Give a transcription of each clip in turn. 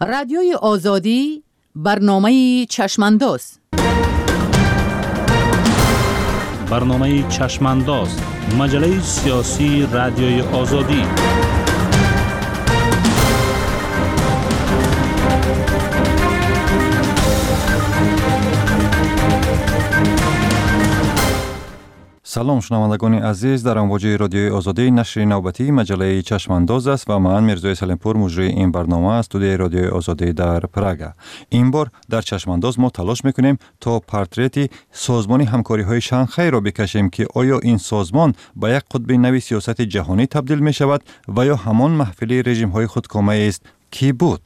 رادیوی آزادی برنامه چشمانداز. برنامه چشمانداز، مجله سیاسی رادیوی آزادی. سلام شنوندگان عزیز، در امواج رادیوی آزادی نشر نوبتی مجله چشمانداز است و من میرزای سلیمپور مجری این برنامه از استودیوی رادیوی آزادی در پراگ. این بار در چشمانداز ما تلاش میکنیم تا پورتریت سازمان همکاری های شانگهای را بکشیم که آیا این سازمان به یک قطب نوی سیاست جهانی تبدیل می شود و یا همان محفل رژیم های خودکامه است کی بود؟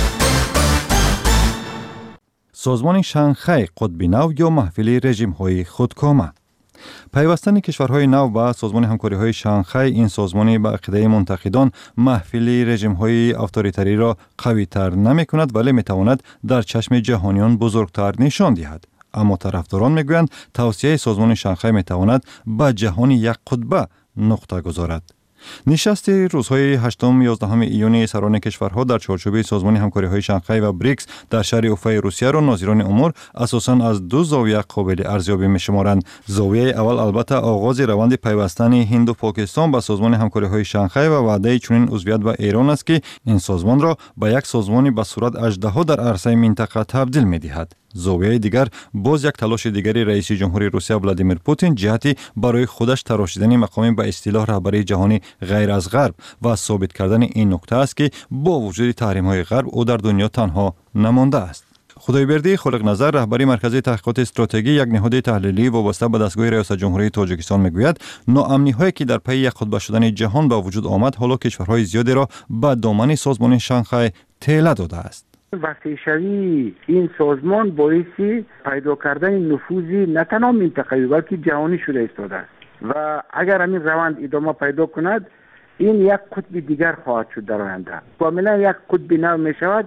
سازمان شانگهای قطب نو یا محفل رژیم های خودکامه. پیوستن کشورهای نو به سازمان همکاری‌های شانگهای، این سازمانی به عقیده منتقدان محفل رژیم‌های اتوریتری را قوی‌تر نمی‌کند ولی می‌تواند در چشم جهانیان بزرگتر نشان دهد. اما طرفداران می‌گویند توسعه سازمان شانگهای می‌تواند به جهان یک قطبه نقطه گذارد. نشست روزهای 8-11 ایون سران کشورها در چارچوب سازمان همکاری‌های شانگهای و بریکس در شهر اوفای روسیه را ناظران امور اساساً از دو زاویه قابل ارزیابی می‌شمارند. زاویه اول البته آغاز روند پیوستن هند و پاکستان به سازمان همکاری‌های شانگهای و وعده چنین عضویت به ایران است که این سازمان را به یک سازمان به صورت اژدها در عرصه منطقه تبدیل می‌دهد. زاویه دیگر باز یک تلاش دیگری رئیس جمهوری روسیه ولادیمیر پوتین جهتی برای خودش تراشیدن مقام به اصطلاح رهبری جهانی غیر از غرب و ثابت کردن این نکته است که با وجود تحریم‌های غرب او در دنیا تنها نمانده است. خدایبردی خالق نظر، رهبری مرکز تحقیقات استراتژی یک نهاد تحلیلی وابسته به دستگاه ریاست جمهوری تاجیکستان میگوید ناامنی‌هایی که در پی یک قطب شدن جهان به وجود آمد حالا کشورهای زیادی را به دامن سازمان شانگهای تله داده است. وقتی شوی این سازمان باعث پیدا کردن نفوذی نه تنها منطقه‌ای بلکه جهانی شده ایستاده است و اگر همین روند ادامه پیدا کند این یک قطب دیگر خواهد شد در آینده. کاملا یک قطب نو می شود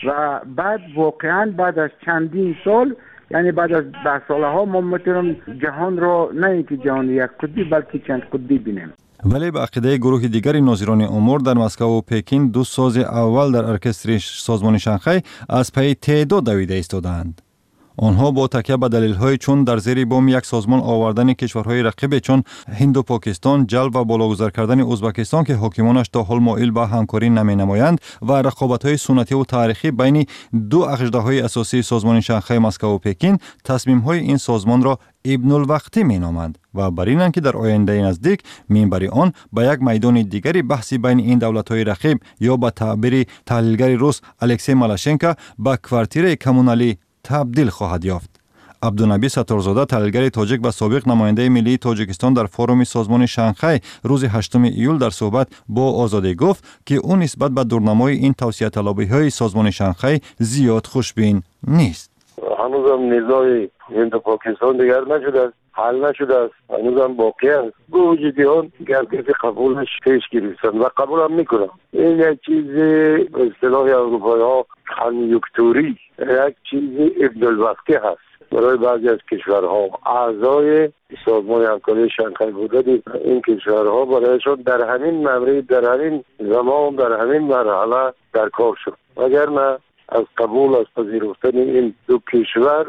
و بعد واقعا بعد از چندین سال، یعنی بعد از 10 سالها ما میتونیم جهان را نه اینکه جهان یک قطبی بلکه چند قطبی بینیم. ولی به عقیده گروه دیگری ناظران امور در مسکو و پکین دو ساز اول در ارکستر سازمان شانگهای از پی تعداد دویده ایستادند. آنها با تکیه به دلایلی چون در زیر بام یک سازمان آوردن کشورهای رقیب چون هند و پاکستان، جلب و بالاگذار کردن ازبکستان که حاکمانش تا حال مایل به همکاری نمینمایند و رقابت‌های سنتی و تاریخی بین دو اژدهای اساسی سازمان شانگهای مسکو و پکین، تصمیم‌های این سازمان را ابن الوقتی مینامند و بر اینند که در آینده نزدیک منبر آن به یک میدان دیگری بحثی بین این دولت‌های رقیب یا به تعبیر تحلیلگر روس الکسی مالاشنکو به کوارتیر کمونالی تبدیل خواهد یافت. عبدالنبی ستارزاده، تحلیلگر تاجیک و سابق نماینده ملی تاجیکستان در فوروم سازمان شانگهای روز 8 ایول در صحبت با آزادی گفت که او نسبت به دورنمای این توسعه طلبی‌های سازمان شانگهای زیاد خوشبین نیست. هنوزم نزاع هند و پاکستان دیگر نشده است، حل نشده است، هنوزم باقی است. وجودیان گردش قبولش پیش گرفتن و قبول هم میکنن. این یک چیز به اصطلاح اروپایی ها کنیوکتوری، یک چیز ابن الوقتی هست برای بعضی از کشورها. اعضای سازمان همکاری شانگهای بودن این کشورها برایشان در همین مورد، در همین زمان، در همین مرحله در کار شد. وگرنه از قبول از پذیرفتن این دو کشور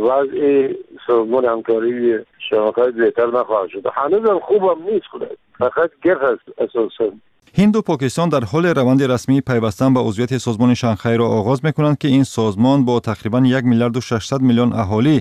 وضع سازمان همکاری شانگهای بهتر نخواهد شد. هنوزم خوبم نیست خود، فقط گرد است اساساً. هند و پاکستان در حال روند رسمی پیوستن به عضویت سازمان شانگهای را آغاز می‌کنند که این سازمان با تقریباً 1,600,000,000 اهالی،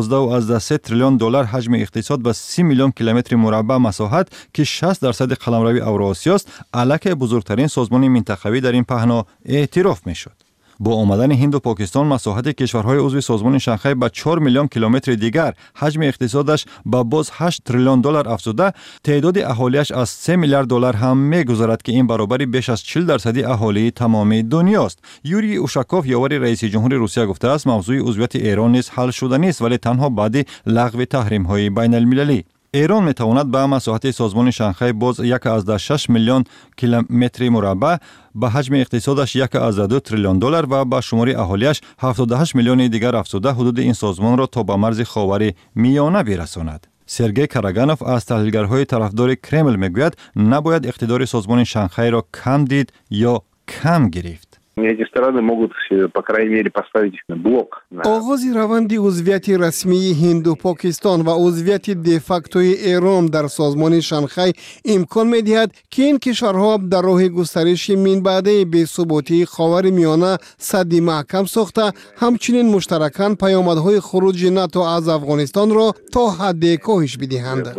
11.3 تریلیون دلار حجم اقتصاد و 30 میلیون کیلومتر مربع مساحت که 60% قلمرو اوراسیا است، الک بزرگترین سازمان منطقوی در این پهنا اعتراف می‌شد. با آمدن هند و پاکستان مساحت کشورهای عضو سازمان شانگهای به 4 میلیون کیلومتر دیگر، حجم اقتصادش به باز 8 تریلیون دلار افزوده، تعداد اهالیش از 3 میلیارد دلار هم می‌گذرد که این برابر بیش از 40% اهالی تمام دنیاست. یوری اوشاکوف، یاور رئیس جمهور روسیه، گفته است موضوع عضویت ایران نیز حل شده نیست ولی تنها بعد لغو تحریم‌های بین‌المللی. ایران میتواند به مساحت سازمان شانگهای باز 1.6 میلیون کیلومتر مربع، به حجم اقتصادش 1.2 تریلیون دلار و به شمار اهالیش 78 میلیون دیگر افزوده حدود این سازمان را تا به مرز خاور میانه برساند. سرگئی کاراگانوف از تحلیلگرهای طرفدار کرمل میگوید نباید اقتدار سازمان شانگهای را کم دید یا کم گرفت. Эти страны могут, по крайней мере, поставить блок. آغاز روند عضویت رسمی هند و پاکستان و عضویت دفاکتوی ایران در سازمان شانگهای امکان می‌دهد که این کشورها در راه گسترش منبع بی‌ثباتی خاورمیانه سد محکم ساخته، همچنین مشترکاً پیامدهای خروج ناتو از افغانستان را تا حد کاهش بدهند.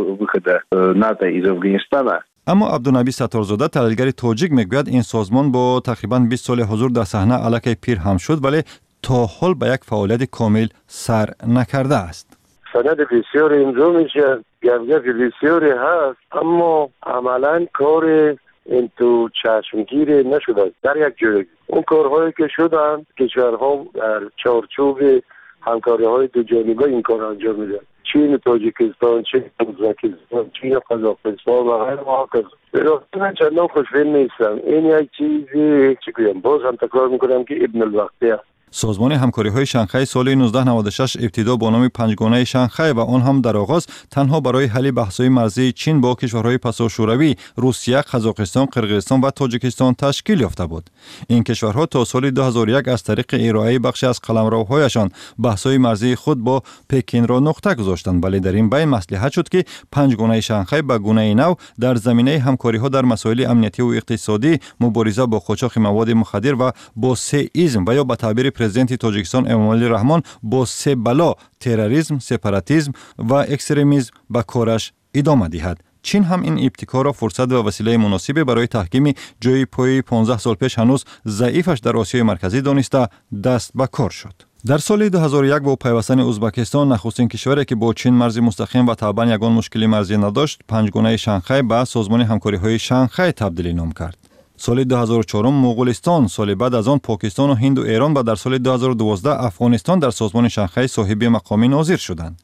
اما عبدالنبی ستارزاده تحلیلگر تاجیک میگوید این سازمان با تقریباً 20 سال حضور در صحنه علاقه پیر هم شد ولی تا حال به یک فعالیت کامل سر نکرده است. سند بسیار امضا میشه، گپ بسیاری هست، اما عملاً کار این تو چشمگیر نشده. در یک جای اون کارهایی که شدن کشورها در چارچوب همکاری‌های دو جانبه این کار انجام میدن. چین، تاجیکستان، چین، ازبکستان، چین، قزاقستان و غیره محافظ. من چندان خوشبین نیستم. این یک چیزی چی بگم، باز هم تکرار میکنم که ابن الوقتی است. سازمان همکاری‌های شانگهای سال 1996 ابتدا با نام پنجگانه شانگهای و آن هم در آغاز تنها برای حل بحث‌های مرزی چین با کشورهای پساشوروی، روسیه، قزاقستان، قرقیزستان و تاجیکستان تشکیل یافته بود. این کشورها تا سال 2001 از طریق ارائه بخشی از قلمروهایشان بحث‌های مرزی خود با پکین را نقطه گذاشتند، ولی در این بین مصلحت شد که پنجگانه شانگهای به گونه نو در زمینه همکاری‌ها در مسائل امنیتی و اقتصادی، مبارزه با قاچاق مواد مخدر و با سه‌ایسم و یا به تعبیر پرزیدنت تاجیکستان امامعلی رحمان با سه بلا تروریسم، سپاراتیسم و اکستریمیسم به کارش ادامه دهد. چین هم این ابتکار را فرصت و وسیله مناسبی برای تحکیم جای پای 15 سال پیش هنوز ضعیفش در آسیای مرکزی دانسته دست به کار شد. در سال 2001 با پیوستن ازبکستان نخستین کشوری که با چین مرز مستقیم و طبعا یگان مشکلی مرزی نداشت، پنجگانه شانگهای به سازمان همکاری‌های شانگهای تبدیل نام کرد. سال 2004 مغولستان، سال بعد از آن پاکستان و هند و ایران و در سال 2012 افغانستان در سازمان شانگهای صاحب مقام ناظر شدند.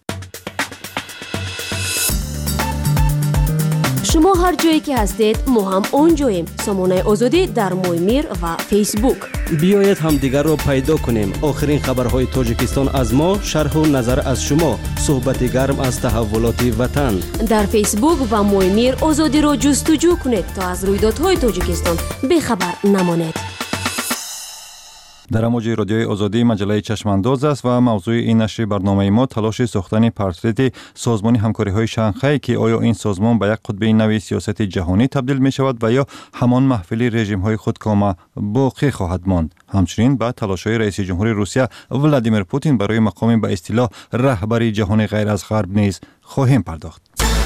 شما هر جایی که هستید ما هم اونجاییم. سامانه آزادی در مویمیر و فیسبوک. بیایید هم دیگر رو پیدا کنیم. آخرین خبرهای تاجیکستان از ما، شرح و نظر از شما، صحبت گرم از تحولات وطن. در فیسبوک و مویمیر آزادی رو جستجو کنید تا از رویدادهای تاجیکستان بی‌خبر نمانید. در امواج رادیوی آزادی مجله چشمانداز است و موضوع این نشر برنامه ما تلاش ساختن پورتریت سازمان همکاری‌های شانگهای که آیا این سازمان به یک قطب نوی سیاست جهانی تبدیل می شود و یا همان محفل رژیم‌های خودکامه باقی خواهد ماند. همچنین به تلاش‌های رئیس جمهور روسیه ولادیمیر پوتین برای مقام به اصطلاح رهبری جهان غیر از غرب نیز خواهیم پرداخت.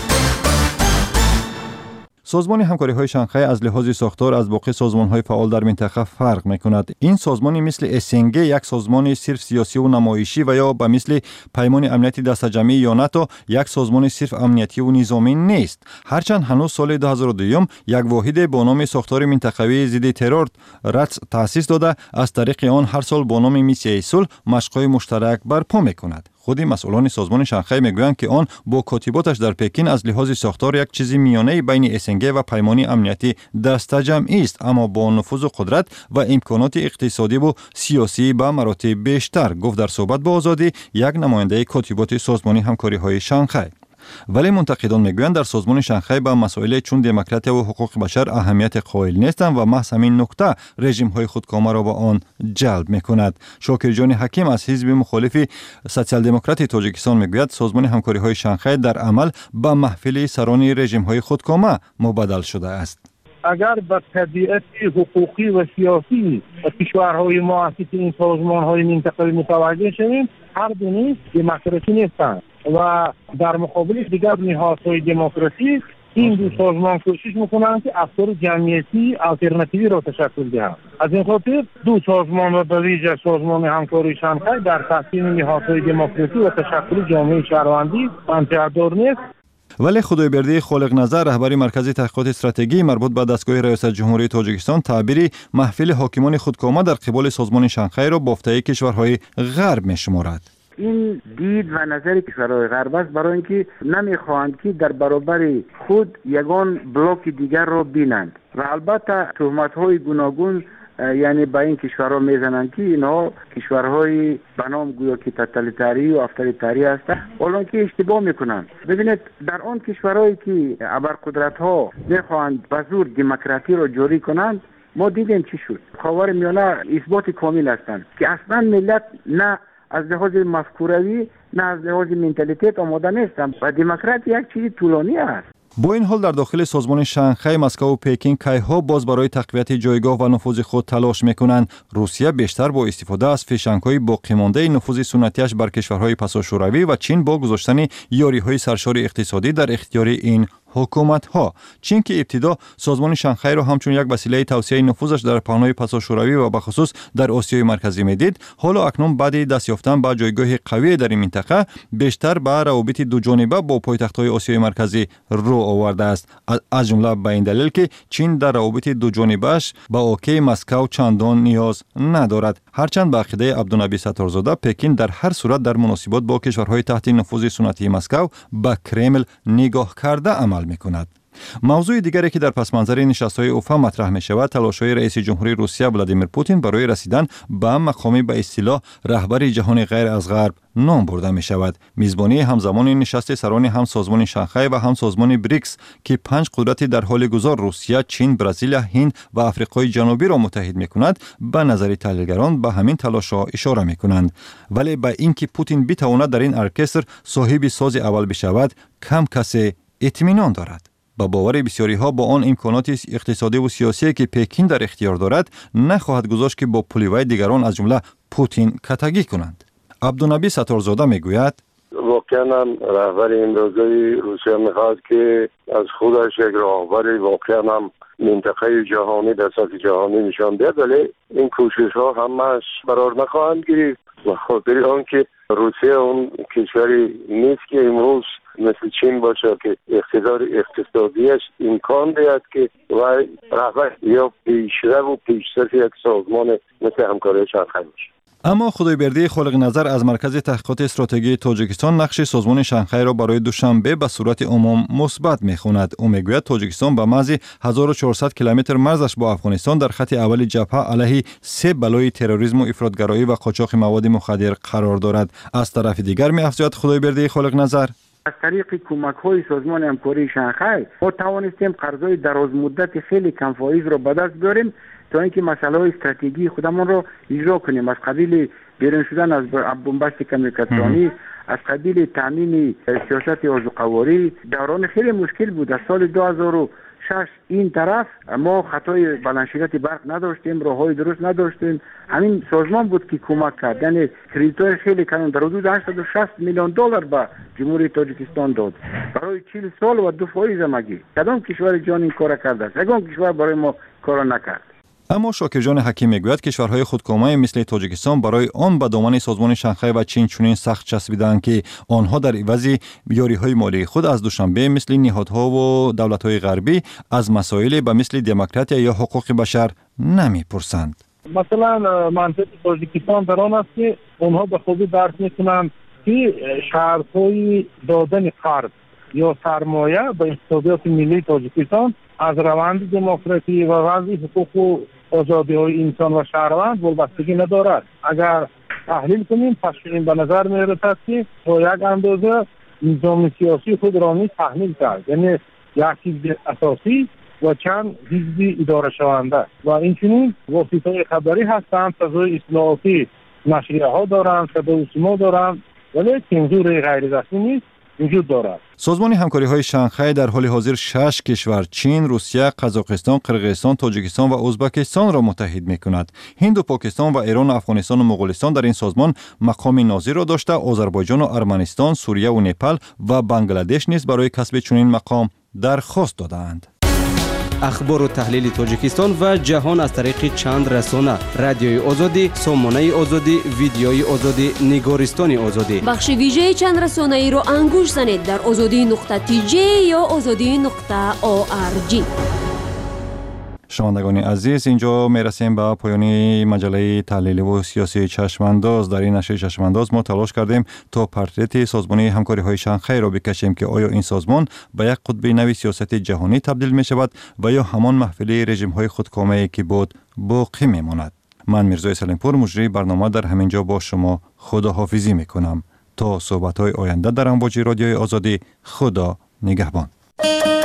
سازمان همکاری‌های شانگهای از لحاظ ساختار از باقی سازمان‌های فعال در منطقه فرق می‌کند. این سازمانی مثل اسنگ یک سازمان صرف سیاسی و نمایشی و یا به مثل پیمان امنیتی دسته‌جمعی یا ناتو یک سازمان صرف امنیتی و نظامی نیست. هرچند هنوز سال 2002 یک واحد با نام ساختار منطقوی ضد ترور راتس تأسیس داده از طریق آن هر سال با نام میسیه صلح مشق‌های مشترک برپا می‌کند. خود مسئولان سازمان شانگهای میگویند که آن با کاتباتش در پکین از لحاظ ساختار یک چیزی میانه بین اسنگ و پیمانی امنیتی دسته‌جمعی است، اما با نفوذ و قدرت و امکانات اقتصادی و سیاسی به مراتب بیشتر، گفت در صحبت با آزادی یک نماینده کاتبات سازمان همکاری‌های شانگهای. ولی منتقدان میگویند در سازمان شانگهای به مسائل چون دموکراسی و حقوق بشر اهمیت قائل نیستند و محض همین نکته رژیم‌های خودکامه را به آن جلب می‌کند. شاکر جان حکیم از حزب مخالف سوسیال دموکرات تاجیکستان میگوید سازمان همکاری‌های شانگهای در عمل به محفل سران رژیم‌های خودکامه مبادل شده است. اگر به طبیعت حقوقی و سیاسی کشورهای مؤسس این سازمان‌های منطقه‌ای متوجه شویم، هر دو نیز دموکراسی نیستند و در مقابل دیگر نهادهای دموکراسی این دو سازمان کوشش میکنند که افکار جمعیتی آلترناتیوی را تشکل دهند. از این خاطر دو سازمان و به ویژه سازمان همکاری شانگهای در تحسین نهادهای دموکراسی و تشکل جامعه شهروندی منطقه‌دار نیست. ولی خدایبردی خالق نظر رهبر مرکز تحقیقات استراتژی مربوط به دستگاه ریاست جمهوری تاجیکستان تعبیری محفل حاکمان خودکامه در قبال سازمان شانگهای را بافته‌ای کشورهای غرب می‌شمارد. این دید و نظر کشورهای غرب است برای اینکه نمیخواهند که در برابر خود یگان بلوک دیگر را بینند و البته تهمت‌های گوناگون یعنی به این کشورها میزنند که اینها کشورهای به نام گویا که توتالیتری و افراطی هستند، حالا که اشتباه میکنند. ببینید در آن کشورهایی که ابرقدرت‌ها میخواهند به زور دموکراسی را جاری کنند، ما دیدیم چی شد. خاورمیانه اثبات کامل هستند که اصلا ملت نه از لحاظ مفکوروی نه از لحاظ منتالیتیت آماده نیستند و دموکراسی یک چیز طولانی است. با این حال در داخل سازمان شانگهای مسکو و پکین کیها باز برای تقویت جایگاه و نفوذ خود تلاش میکنند. روسیه بیشتر با استفاده از فشنگ‌های باقی مانده نفوذ سنتیش بر کشورهای پساشوروی و چین با گذاشتن یاری‌های سرشار اقتصادی در اختیار این حکومت‌ها. چین که ابتدا سازمان شانگهای را همچون یک وسیله توسعه نفوذش در پهنای پساشوروی و به خصوص در آسیای مرکزی میدید، حالا اکنون بعد دست یافتن به جایگاه قوی در این منطقه بیشتر به روابط دو جانبه با پایتخت‌های آسیای مرکزی رو آورده است. از جمله به این دلیل که چین در روابط دو جانبه‌اش با اوکی مسکو چندان نیاز ندارد. هرچند به عقیده عبدالنبی ستارزاده پکین در هر صورت در مناسبات با کشورهای تحت نفوذ سنتی مسکو به کرمل نگاه کرده عمل می‌کند. موضوع دیگری که در پس منظر نشست‌های اوفا مطرح می‌شود تلاش‌های رئیس جمهوری روسیه ولادیمیر پوتین برای رسیدن به مقامی به اصطلاح رهبر جهان غیر از غرب نام برده می‌شود. میزبانی همزمان نشست سران هم سازمان شانگهای و هم سازمان بریکس که 5 قدرت در حال گذار روسیه، چین، برزیل، هند و آفریقای جنوبی را متحد می‌کند، به نظر تحلیلگران به همین تلاش‌ها اشاره می‌کنند. ولی به اینکه پوتین بتواند در این ارکستر صاحب ساز اول بشود، کم کسی اطمینان دارد. با باور بسیاری ها با آن امکانات اقتصادی و سیاسی که پکین در اختیار دارد نخواهد گذاشت که با پلیوهای دیگران از جمله پوتین کتگی کنند. عبدالنبی ستارزاده میگوید واقعا رهبر امروزی روسیه میخواد که از خودش یک رهبر واقعا هم منطقه جهانی در سطح جهانی نشان دهد، ولی این کوشش ها همش قرار نخواهند گرفت و خاطر آن که روسیه اون کشوری نیست که امروز مثل چین باشه که اقتدار اقتصادیش امکان دهد که و رهبر یا پیشرو و پیشرفت یک سازمان مثل همکاری شانگهای باشه. اما خدایبردی خالق نظر از مرکز تحقیقات استراتژی تاجیکستان نقش سازمان شانگهای را برای دوشنبه به صورت عموم مثبت می‌خواند. او میگوید تاجیکستان به محض 1400 کیلومتر مرزش با افغانستان در خط اول جبهه علیه 3 بلای تروریسم و افراطگرایی و قاچاق مواد مخدر قرار دارد. از طرف دیگر می‌افزاید خدایبردی خالق نظر از طریق کمک‌های سازمان همکاری شانگهای ما توانستیم قرض‌های دراز مدت خیلی کم فایز را به دست بیاریم تا اینکه مسائل استراتژی خودمان را اجرا کنیم، از قبیل بیرون شدن از بنبست کمیونیکاسیونی، از قبیل تامین سیاست آذوقه‌واری. دوران خیلی مشکل بود. از سال 2006 این طرف ما خطای بلندشدت برق نداشتیم، راههای درست نداشتیم. همین سازمان بود که کمک کرد، یعنی کردیت‌های خیلی کلان در حدود 860 میلیون دلار به جمهوری تاجیکستان داد برای 40 سال و 2% مگی. کدام کشور جهان این کار کرده است؟ یگان کشور برای ما کار نکرد. اما شاکرجان حکیم میگوید کشورهای خودکامه مثل تاجیکستان برای آن به دامن سازمان شانگهای و چین چنین سخت چسبیدند که آنها در عوض یاری‌های مالی خود از دوشنبه مثل نهادها و دولت‌های غربی از مسائل به مثل دموکراسی یا حقوق بشر نمی‌پرسند. مثلا منطقه تاجیکستان در آن است که آنها به خوبی درک می‌کنند که شرط‌های دادن قرض یا سرمایه به اقتصادیات ملی تاجیکستان از روند دموکراسی و وضع حقوق و آزادی‌های انسان و شهروند وابستگی ندارد. اگر تحلیل کنیم پس این به نظر می‌رسد که با یک اندازه نظام سیاسی خود را نیز تحمیل کرد، یعنی یک حزب اساسی و چند حزب اداره شونده و اینچنین واسطه‌های خبری هستند، فضای اصلاحاتی نشریه‌ها دارند، صدای سیما دارند، ولی سانسور غیر رسمی نیست وجود دارد. سازمان همکاری‌های شانگهای در حال حاضر 6 کشور چین، روسیه، قزاقستان، قرقیزستان، تاجیکستان و ازبکستان را متحد می‌کند. هند و پاکستان و ایران و افغانستان و مغولستان در این سازمان مقام ناظر را داشته، آذربایجان و ارمنستان، سوریه و نپال و بنگلادش نیز برای کسب چنین مقام درخواست دادند. اخبار و تحلیل تاجیکستان و جهان از طریق چند رسانه: رادیوی آزادی، سامانه آزادی، ویدیوی آزادی، نگارستان آزادی. بخش ویژه چند رسانه ای را انگوش زنید در azadi.tj یا azadi.org. شنوندگان عزیز، اینجا میرسیم به پایان مجله تحلیلی و سیاسی چشمانداز. در این نشر چشمانداز ما تلاش کردیم تا پورتریت سازمان همکاری های شانگهای را بکشیم که آیا این سازمان به یک قطب نوی سیاست جهانی تبدیل می شود و یا همان محفل رژیم های خودکامه که بود باقی می ماند. من میرزای سلیمپور مجری برنامه در همینجا با شما خداحافظی می کنم تا صحبت های آینده در امواج رادیوی آزادی. خدا نگهبان.